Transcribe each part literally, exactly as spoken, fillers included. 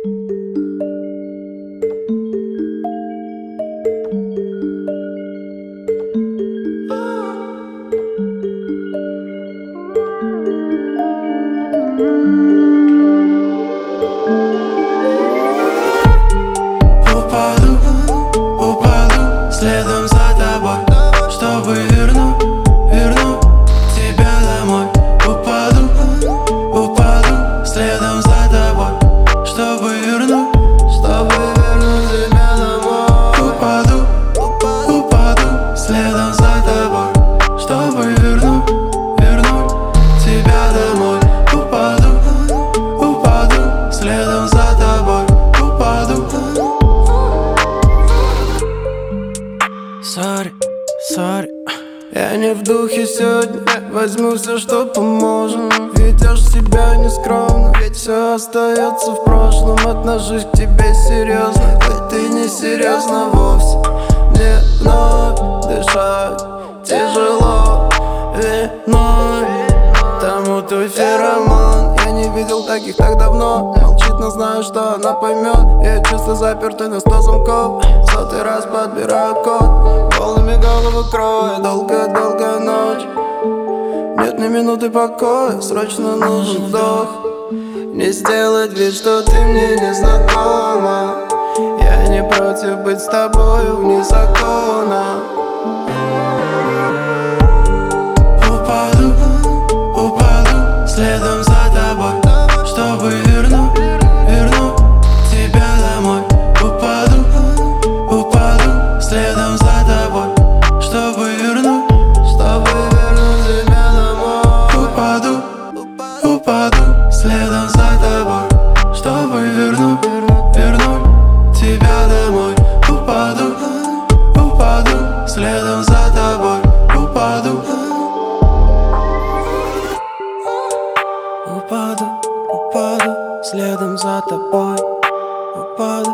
Упаду, упаду следом за тобой, чтобы вернуть, вернуть тебя домой. Упаду, упаду следом за тобой, чтобы вернуть, чтобы вернуть тебя домой. Упаду, упаду следом за тобой, чтобы вернуть, вернуть тебя домой. Упаду, упаду следом за тобой, упаду. Сори, сори, я не в духе сегодня. Возьму все, что поможет. Ведешь себя нескромно, ведь все остается в прошлом. Отношусь к тебе серьезно, хоть ты не серьезно вовсе. Мне вновь дышать тяжело виной. Тому твой феромон. Я не видел таких так давно. Молчит, но знаю, что она поймет. Я чувство запертый на сто замков. Сотый раз подбираю код. Волнами голову кроет. Долгая-долгая ночь. Нет ни минуты покоя. Срочно нужен вдох. Не сделать вид, что ты мне не знакома. Я не против быть с тобою вне закона. Упаду, упаду следом за тобой, чтобы вернуть, вернуть тебя домой. Упаду, упаду следом за тобой, чтобы вернуть, чтобы вернуть тебя домой. Упаду, упаду следом за тобой, чтобы вернуть, вернуть тебя домой. Упаду, упаду следом за тобой, упаду. Упаду, упаду следом за тобой, упаду.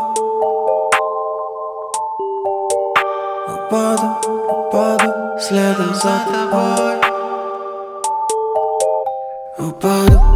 Упаду, упаду следом за тобой, упаду.